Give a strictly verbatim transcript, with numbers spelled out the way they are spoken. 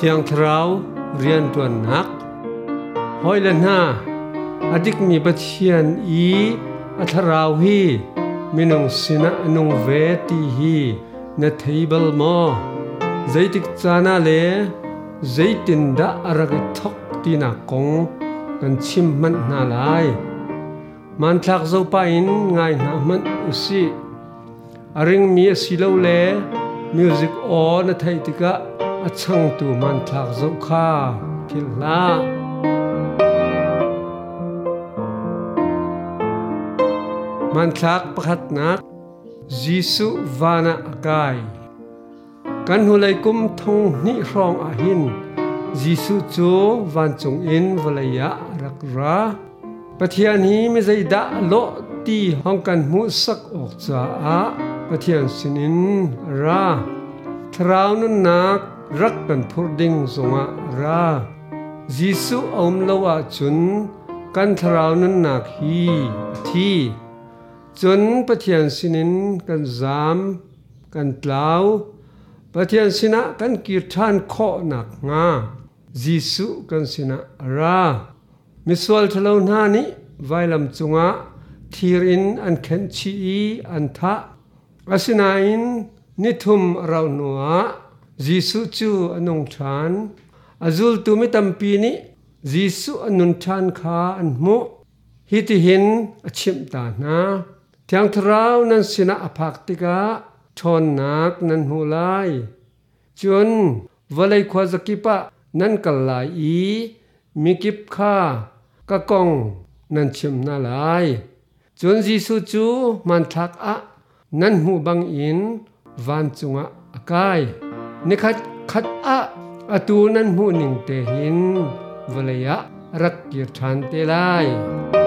ทียงทราวเรียนตัวนักหอยละหน้าอดิกมีปะเทียนอีอัทราวฮีมินงสินะนงเวตีฮีนะเทเบิลมอใจติกจานาเลใจตินดาอรักทกตีนักกงกันชิมมันนาลายมันทักเจ้าไปอินง่ายนามันอุสิอริงมีสิโลเลมิวสิกออนะไทยติกะอัชังตูมันทักเจ้าข้าคิลลามันทักประคัดนักยิสุวานะกายกันหุไลกุมทงนิรองอาหินยิสุโจวันจงอินวลายะรักราปะเทียนนี้ไม่ใช่ดะโลตีห้องกันมุสักออกจากอาปะเทียนสินินราทราวนุนนักรักกันพูดดิ่งสงะรายิสุอมลวะจุนกันทราวนุนนักฮีที่จนปะเทียนสินินกันจามกันเปล่าปะเทียนสินะกันกีร์ทานข้อหนักงายิสุกันสินะรามิสวลทะเลาหน้านี้ไว้ลำจงะทีรินอันเข็นชีอันทะอาศินาอินนิทุมเราหนัวยิสุจูอนุงชานอาจุลตุมิตัมปีนี้ยิสุอนุนชานขาอันมุฮิติหินอชิมตานาเทียงทราวนั้นสินะอภักติกะชนนักนั้นหูไลจนวลัยควาสกิปะนั้นกัลลายอีมิกิบข้ากะกองนั้นชิมนาลายจนยิสุจูมันทักอะนั้นหูบังอินวันจุงะอากายนิคัดคัดอะอตูนั้นหูนิงเตหินวลัยะรักกิรทันเตลาย